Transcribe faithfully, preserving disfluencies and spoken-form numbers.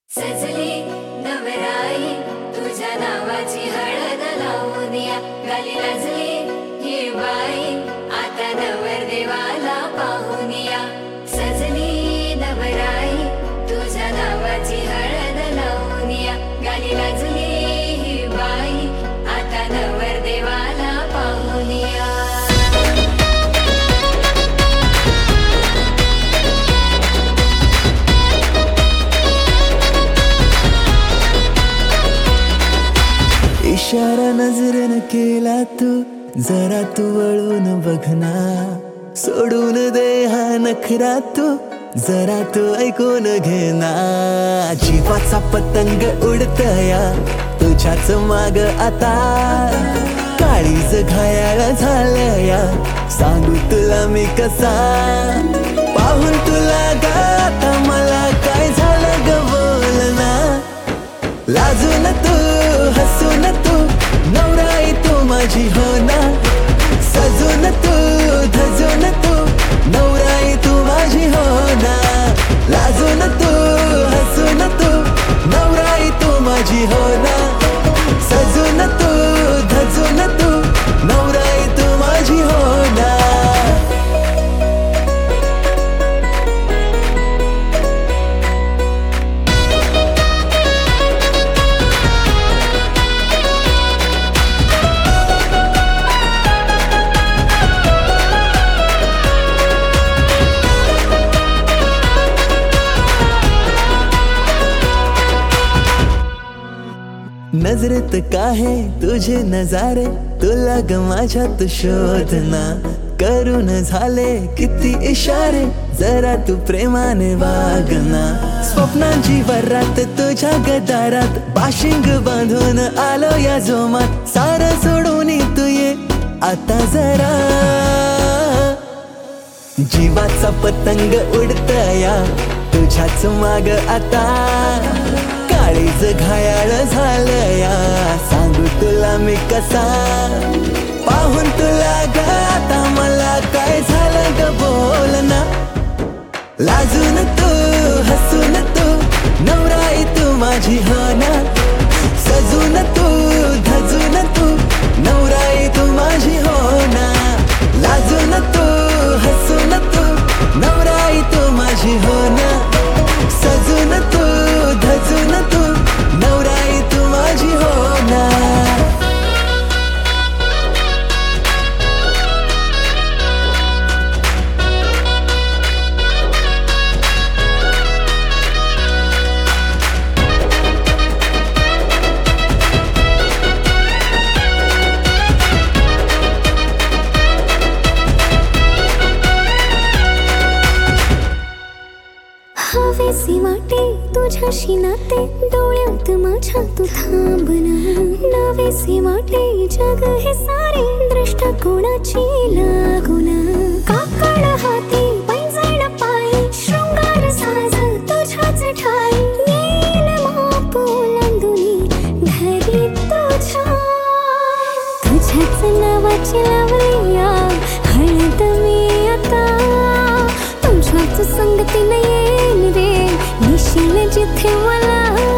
सजली नवराई तुझ्या नावाची हळद लावूनिया, गाली लाजली ही बाई आता नवरदेवाला पाहुनिया। सजली नवराई तुझ्या नावाची हळद लावूनिया, गाली लाजली ही बाई आता नवरदेवाला पाहुनिया। इशारा नजरेनं केला तू, जरा तू वळून बघना, सोडून दे हा नखरा तू, जरा तू ऐकून घेना। जीवाचा पतंग उडतया तुझ्याच माग आता, काळीज घायाळ झालया सांगू तुला मी कसा। पाहून तुला गाता मला काय झालं ग बोलना, लाजून तू हसून तू नवराई तू माझी हो ना, सजून तू धजून तू नवराई तू माझी हो ना। लाजून तू हसून तू नवराई तू माझी हो ना, सजून तू धजून तू नवराई तू माझी हो ना। नजरेत काहे तुझे नजारे, तुला ग माझ्यात शोधना, करून झाले किती इशारे, जरा तू प्रेमाने वागना। स्वप्नांची वरात तुझ्या गदारात, बाशिंग बांधून आलो या जोमात, सारं सोडून तू ये आता जरा। जीवाचा पतंग उडतया तुझ्याच माग आता, काळीज घायाळ झालया सांगू तुला मी कसा। पाहून तुला गाता मला काय झालं ग बोलना, लाजून तू हसून तू नवराई तू माझी हो ना, सजून तू धजून तू नवराई तू माझी हो ना। लाजून तू हसून तू नवराई तू माझी हो ना, सजून तू धजून तू नवराई तू माझी हो ना। हवेसी वाटे तुझ्याशी नाते, डोळ्यात माझ्या तू थांबना, नवेसी वाटे जग हे सारे, दृष्टिकोनाची लागुना। काकड हाती पैंजण पायी, शृंगार साज तुझ्याच ठाई, येईल माप ओलांडूनी घरी तुझ्या। तुझ्याच नावाची लावूया हळद मी आता, तुझ्याच संगतीने येईन रे निशील जिथे मला।